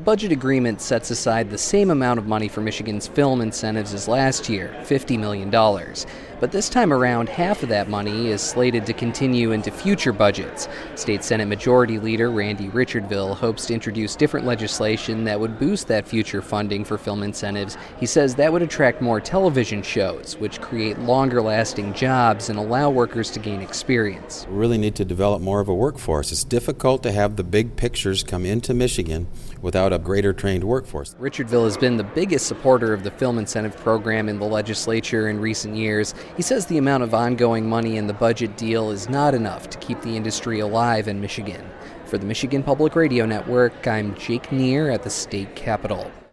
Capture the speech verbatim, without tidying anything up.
The budget agreement sets aside the same amount of money for Michigan's film incentives as last year, fifty million dollars. But this time around, half of that money is slated to continue into future budgets. State Senate Majority Leader Randy Richardville hopes to introduce different legislation that would boost that future funding for film incentives. He says that would attract more television shows, which create longer-lasting jobs and allow workers to gain experience. We really need to develop more of a workforce. It's difficult to have the big pictures come into Michigan without a greater trained workforce. Richardville has been the biggest supporter of the film incentive program in the legislature in recent years. He says the amount of ongoing money in the budget deal is not enough to keep the industry alive in Michigan. For the Michigan Public Radio Network, I'm Jake Neer at the state capitol.